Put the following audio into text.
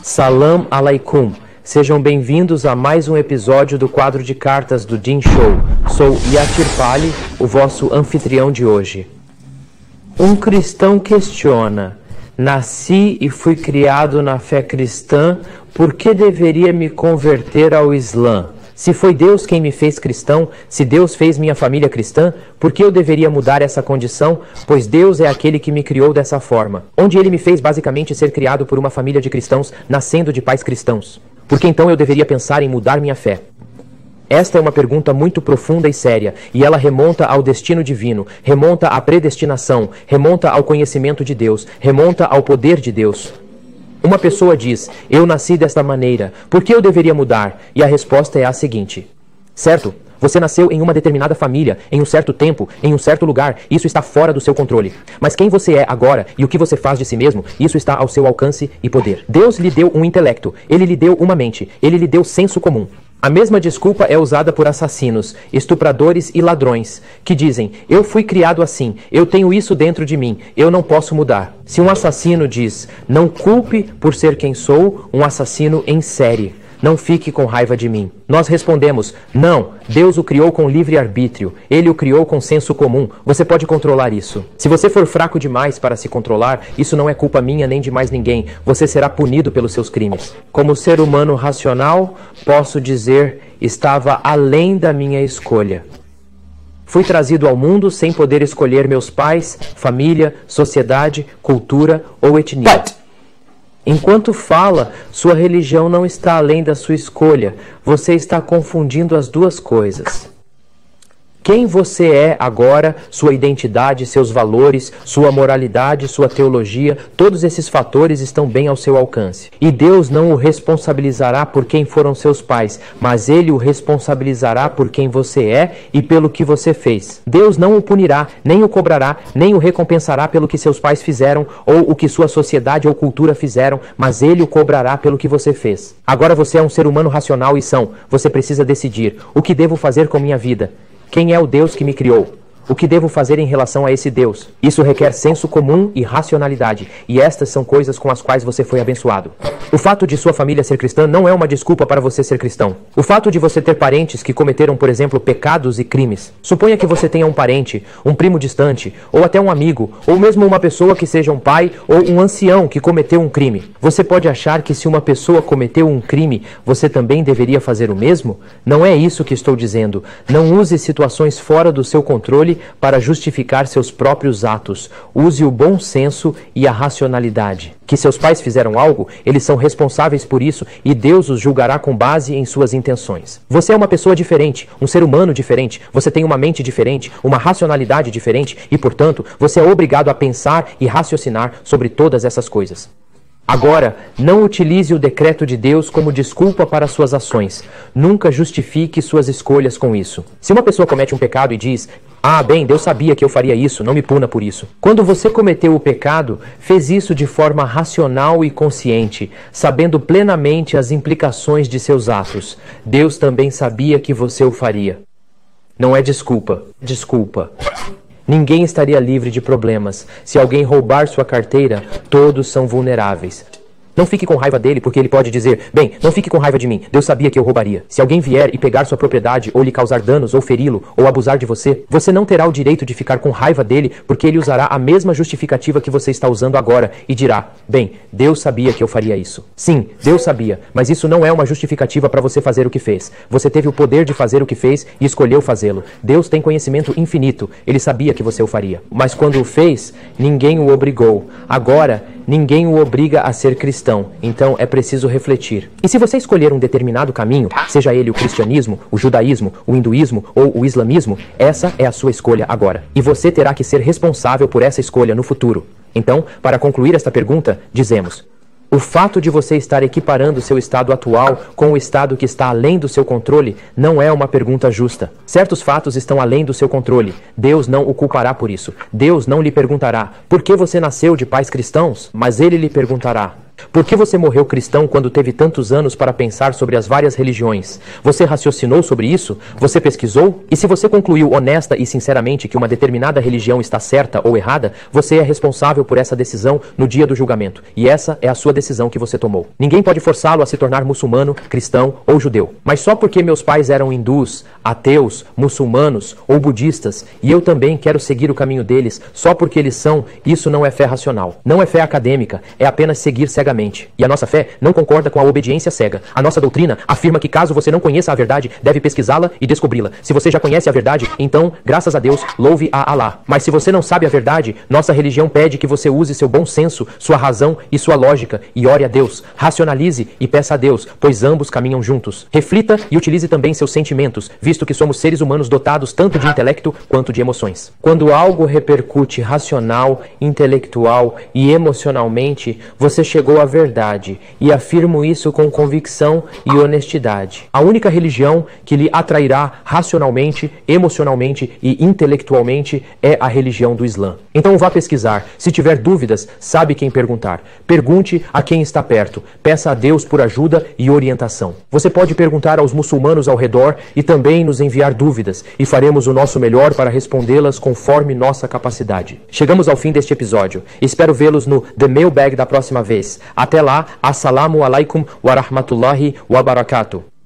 Salam alaikum. Sejam bem-vindos a mais um episódio do quadro de cartas do Din Show. Sou Yatir Pali, o vosso anfitrião de hoje. Um cristão questiona: nasci e fui criado na fé cristã, por que deveria me converter ao Islã? Se foi Deus quem me fez cristão, se Deus fez minha família cristã, por que eu deveria mudar essa condição? Pois Deus é aquele que me criou dessa forma. Onde Ele me fez basicamente ser criado por uma família de cristãos, nascendo de pais cristãos. Por que então eu deveria pensar em mudar minha fé? Esta é uma pergunta muito profunda e séria, e ela remonta ao destino divino, remonta à predestinação, remonta ao conhecimento de Deus, remonta ao poder de Deus. Uma pessoa diz: eu nasci desta maneira, por que eu deveria mudar? E a resposta é a seguinte: certo, você nasceu em uma determinada família, em um certo tempo, em um certo lugar, isso está fora do seu controle. Mas quem você é agora e o que você faz de si mesmo, isso está ao seu alcance e poder. Deus lhe deu um intelecto, Ele lhe deu uma mente, Ele lhe deu senso comum. A mesma desculpa é usada por assassinos, estupradores e ladrões, que dizem: eu fui criado assim, eu tenho isso dentro de mim, eu não posso mudar. Se um assassino diz: não culpe por ser quem sou, um assassino em série. Não fique com raiva de mim. Nós respondemos: não, Deus o criou com livre-arbítrio. Ele o criou com senso comum. Você pode controlar isso. Se você for fraco demais para se controlar, isso não é culpa minha nem de mais ninguém. Você será punido pelos seus crimes. Como ser humano racional, posso dizer: estava além da minha escolha. Fui trazido ao mundo sem poder escolher meus pais, família, sociedade, cultura ou etnia. Enquanto fala, sua religião não está além da sua escolha. Você está confundindo as duas coisas. Quem você é agora, sua identidade, seus valores, sua moralidade, sua teologia, todos esses fatores estão bem ao seu alcance. E Deus não o responsabilizará por quem foram seus pais, mas Ele o responsabilizará por quem você é e pelo que você fez. Deus não o punirá, nem o cobrará, nem o recompensará pelo que seus pais fizeram ou o que sua sociedade ou cultura fizeram, mas Ele o cobrará pelo que você fez. Agora você é um ser humano racional e são. Você precisa decidir: o que devo fazer com minha vida? Quem é o Deus que me criou? O que devo fazer em relação a esse Deus? Isso requer senso comum e racionalidade, e estas são coisas com as quais você foi abençoado. O fato de sua família ser cristã não é uma desculpa para você ser cristão. O fato de você ter parentes que cometeram, por exemplo, pecados e crimes. Suponha que você tenha um parente, um primo distante, ou até um amigo, ou mesmo uma pessoa que seja um pai ou um ancião que cometeu um crime. Você pode achar que se uma pessoa cometeu um crime, você também deveria fazer o mesmo? Não é isso que estou dizendo. Não use situações fora do seu controle para justificar seus próprios atos. Use o bom senso e a racionalidade. Que seus pais fizeram algo, eles são responsáveis por isso e Deus os julgará com base em suas intenções. Você é uma pessoa diferente, um ser humano diferente, você tem uma mente diferente, uma racionalidade diferente e, portanto, você é obrigado a pensar e raciocinar sobre todas essas coisas. Agora, não utilize o decreto de Deus como desculpa para suas ações. Nunca justifique suas escolhas com isso. Se uma pessoa comete um pecado e diz: ah, bem, Deus sabia que eu faria isso, não me puna por isso. Quando você cometeu o pecado, fez isso de forma racional e consciente, sabendo plenamente as implicações de seus atos. Deus também sabia que você o faria. Não é desculpa. Desculpa. Ninguém estaria livre de problemas. Se alguém roubar sua carteira, todos são vulneráveis. Não fique com raiva dele, porque ele pode dizer: bem, não fique com raiva de mim, Deus sabia que eu roubaria. Se alguém vier e pegar sua propriedade, ou lhe causar danos, ou feri-lo, ou abusar de você, você não terá o direito de ficar com raiva dele, porque ele usará a mesma justificativa que você está usando agora, e dirá: bem, Deus sabia que eu faria isso. Sim, Deus sabia, mas isso não é uma justificativa para você fazer o que fez. Você teve o poder de fazer o que fez e escolheu fazê-lo. Deus tem conhecimento infinito, ele sabia que você o faria. Mas quando o fez, ninguém o obrigou. Agora, ninguém o obriga a ser cristão, então é preciso refletir. E se você escolher um determinado caminho, seja ele o cristianismo, o judaísmo, o hinduísmo ou o islamismo, essa é a sua escolha agora. E você terá que ser responsável por essa escolha no futuro. Então, para concluir esta pergunta, dizemos: o fato de você estar equiparando seu estado atual com o estado que está além do seu controle não é uma pergunta justa. Certos fatos estão além do seu controle. Deus não o culpará por isso. Deus não lhe perguntará: por que você nasceu de pais cristãos? Mas Ele lhe perguntará: Por que você morreu cristão quando teve tantos anos para pensar sobre as várias religiões? Você raciocinou sobre isso? Você pesquisou? E se você concluiu honesta e sinceramente que uma determinada religião está certa ou errada, você é responsável por essa decisão no dia do julgamento. E essa é a sua decisão que você tomou. Ninguém pode forçá-lo a se tornar muçulmano, cristão ou judeu. Mas só porque meus pais eram hindus, ateus, muçulmanos ou budistas, e eu também quero seguir o caminho deles, só porque eles são, isso não é fé racional. Não é fé acadêmica, é apenas seguir cegamente. E a nossa fé não concorda com a obediência cega. A nossa doutrina afirma que caso você não conheça a verdade, deve pesquisá-la e descobri-la. Se você já conhece a verdade, então, graças a Deus, louve a Alá. Mas se você não sabe a verdade, nossa religião pede que você use seu bom senso, sua razão e sua lógica e ore a Deus. Racionalize e peça a Deus, pois ambos caminham juntos. Reflita e utilize também seus sentimentos, visto que somos seres humanos dotados tanto de intelecto quanto de emoções. Quando algo repercute racional, intelectual e emocionalmente, você chegou à verdade, e afirmo isso com convicção e honestidade. A única religião que lhe atrairá racionalmente, emocionalmente e intelectualmente é a religião do Islã. Então vá pesquisar. Se tiver dúvidas, sabe quem perguntar. Pergunte a quem está perto. Peça a Deus por ajuda e orientação. Você pode perguntar aos muçulmanos ao redor e também nos enviar dúvidas, e faremos o nosso melhor para respondê-las conforme nossa capacidade. Chegamos ao fim deste episódio. Espero vê-los no The Mailbag da próxima vez. Até lá, assalamu alaikum wa rahmatullahi wa barakatuh.